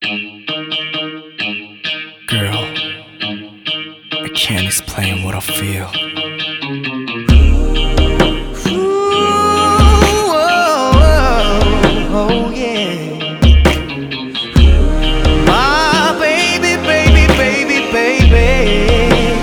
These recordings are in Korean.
Girl, I can't explain what I feel. Oh yeah. My baby, baby, baby, baby.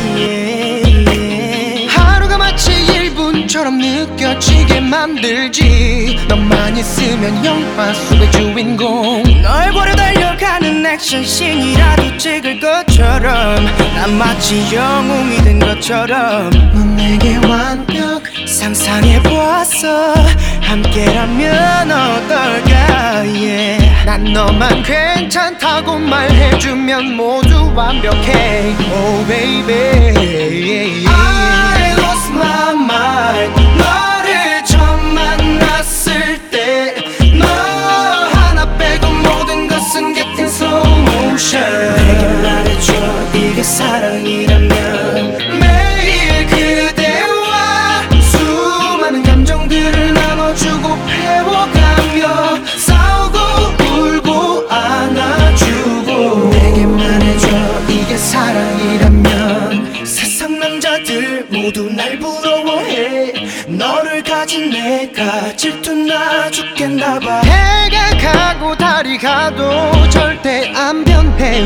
Yeah. 하루가 마치 1분처럼 느껴지게 만들지. 너만 있으면 영화 속의 주인공. 널 보려 달려가는 액션씬이라도 찍을 것처럼 난 마치 영웅이 된 것처럼 넌 내게 완벽 상상해보았어. 함께라면 어떨까 yeah. 난 너만 괜찮다고 말해주면 모두 완벽해. Oh baby I lost my mind. 너를 처음 만났을 때 너 하나 빼고 모든 것은 getting slow motion. 내게 말해줘 이게 사랑이라면. 매일 그대와 수많은 감정들을 나눠주고 배워가며 싸우고 울고 안아주고. 내게 말해줘 이게 사랑이라면. 세상 남자들 모두 날 부러워해. 너를 가진 내가 질투나 죽겠나봐. 해가 가고 달이 가도 절대 안 변해.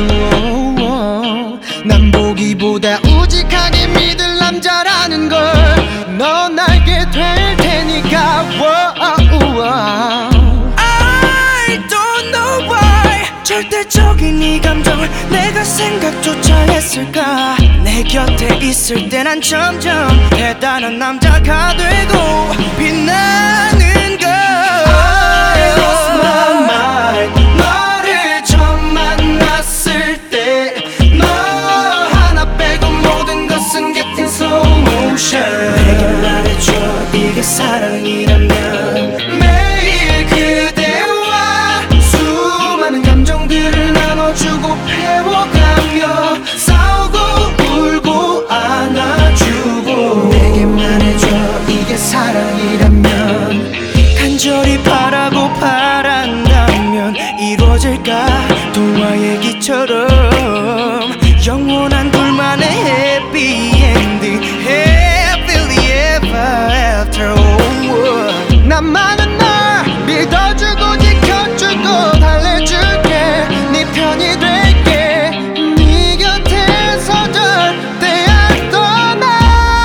난 보기보다 우직하게 믿을 남자라는 걸. 넌 알게 될 테니까. I don't know why 절대적인 이 감정을 내가 생각조차 했을까. 내 곁에 있을 때 난 점점 대단한 남자가 되고 빛나는 걸. I lost my mind. 너를 처음 만났을 때 너 하나 빼고 모든 것은 getting slow motion. 내게 말해줘 이게 사랑이라면. 매일 그대와 수많은 감정들을 나눠주고 배워가며 싸우고 울고 안아주고. 내게 말해줘 이게 사랑이라면. 간절히 바라고 바란다면 이루어질까. 동화 얘기처럼 영원한 둘만의 해피엔드. Happily ever after. 나만은 널 믿어주고 지켜주고 달래줄게. 네 편이 될게. 네 곁에서 절대 안 떠나.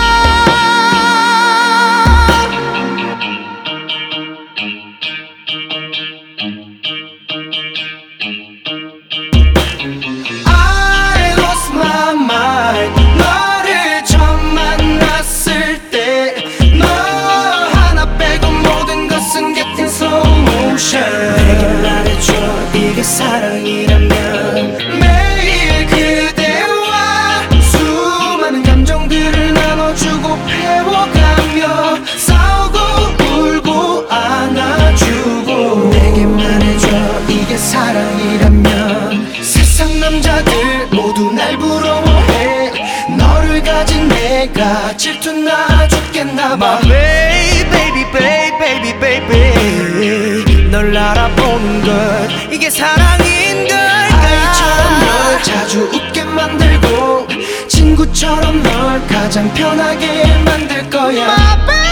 I lost my mind. 너를 처음 만났을 때 너 하나 빼고 모든 것은 getting slow motion. 내게 말해줘 이게 사랑이라면. 매일 그대와 수많은 감정들을 나눠주고 배워가며 싸우고 울고 안아주고. 내게 말해줘 이게 사랑이라면. 세상 남자들 모두 날 부러워해. 너를 가진 내가 질투나 죽겠나봐. My baby, baby, baby, baby. 널 알아보는 것 이게 사랑인 걸까. 아이처럼 널 자주 웃게 만들고 친구처럼 널 가장 편하게 만들 거야. My baby.